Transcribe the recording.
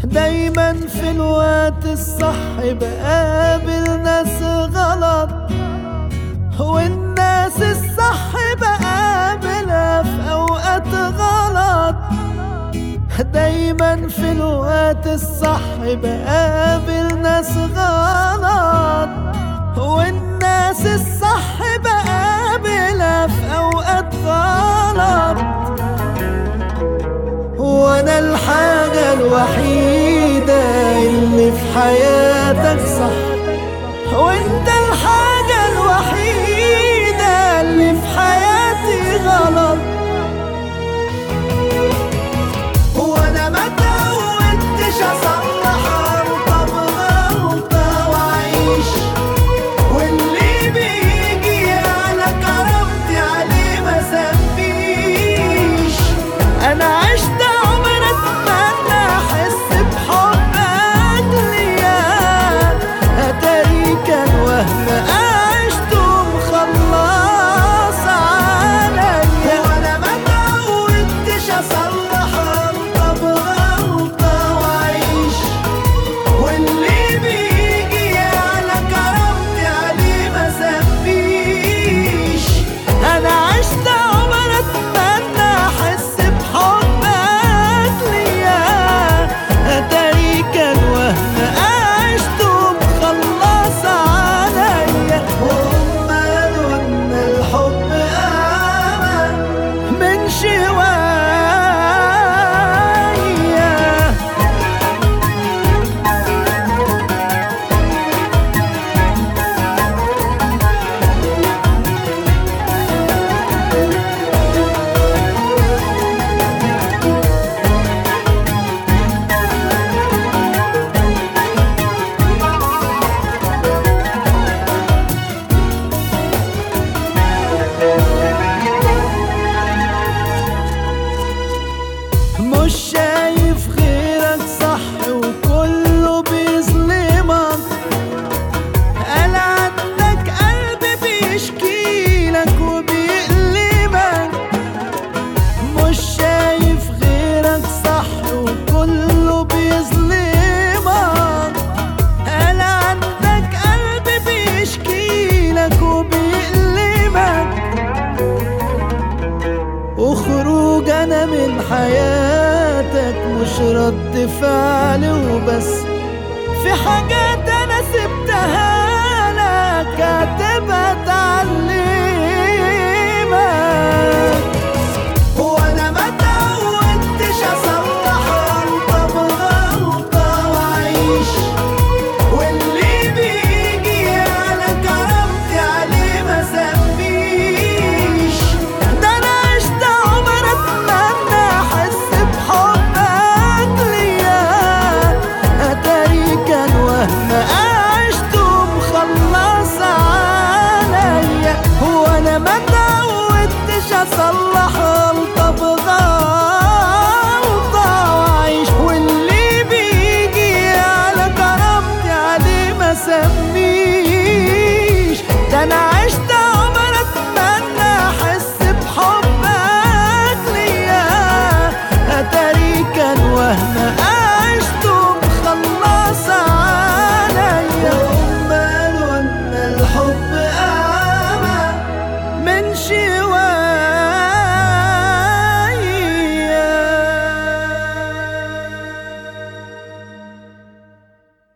دايما في الوقت الصح بقابل ناس غلط، والناس الصح بقابلها في اوقات غلط. دايما في الوقت الصح بقابل ناس غلط، والناس الصح بقابلها في اوقات غلط. وانا الحاجة الوحيدة اللي في حياتك صح، وانت الحاجة الوحيدة اللي في حياتي غلط. وانا ما تعودتش اصلح غلطة بغلطة واعيش، واللي بيجي على كرامتي عليه ما سميش. انا عشت عمر اتمنى احس بحبك ليا، اتاري كان وهم عشته مخلص عليا. وانا ما تعودتش اصلح غلطة بغلطة واعيش، واللي بيجي على كرامتي عليه ما سميش. انا عشت عمر اتمنى احس بحبك ليا، اتاري كان وهم عشته مخلص عليا. وامال قلنا الحب امل من شوية. مش شايف غيرك صح وكله بيظلمك، قال عندك قلب بيشكيلك وبيألمك. مش شايف غيرك صح وكله بيظلمك، قال عندك قلب بيشكيلك وبيألمك. وخروج انا من حياتك مش رد فعل وبس، في حاجات انا سبتها لك هتبقى تعلم